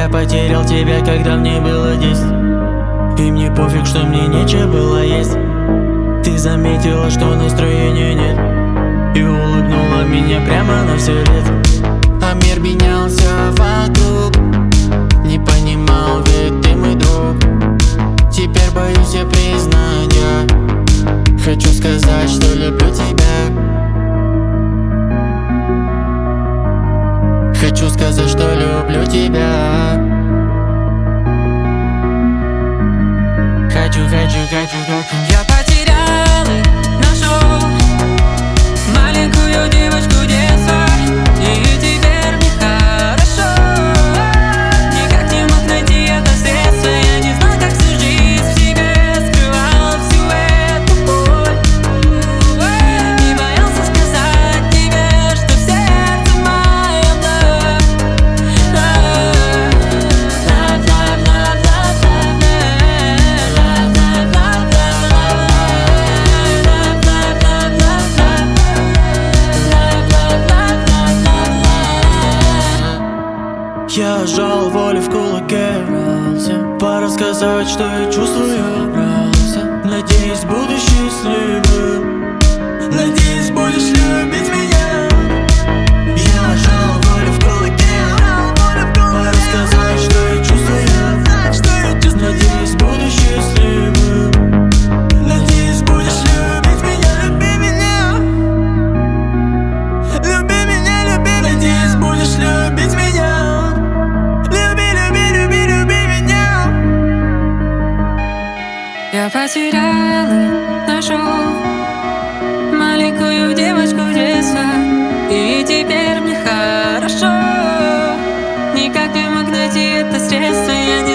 Я потерял тебя, когда мне было 10, и мне пофиг, что мне нечего было есть. Ты заметила, что настроения нет, и улыбнула меня прямо на все лет. А мир менялся вокруг, не понимал, ведь ты мой друг. Теперь боюсь я признания, хочу сказать, что люблю тебя. Хочу сказать, что люблю тебя. Хочу. Я потерял и нашел маленькую девочку детства, и теперь мне хорошо. Никак не мог найти это средство. Я не знал, как всю жизнь в себе скрывал всю эту боль. Не боялся сказать тебе, что в сердце моем Я сжал волю в кулаке, пора сказать, что я чувствую. Надеюсь, буду счастливым, надеюсь, будешь любить меня. Я сжал волю в кулаке, пора сказать, что я чувствую. Надеюсь, буду счастливым, надеюсь, будешь любить меня. Люби меня, люби меня, люби меня. Надеюсь, будешь любить меня. Я потерял и нашел маленькую девочку детства, и теперь мне хорошо. Никак не мог найти это средство. Я не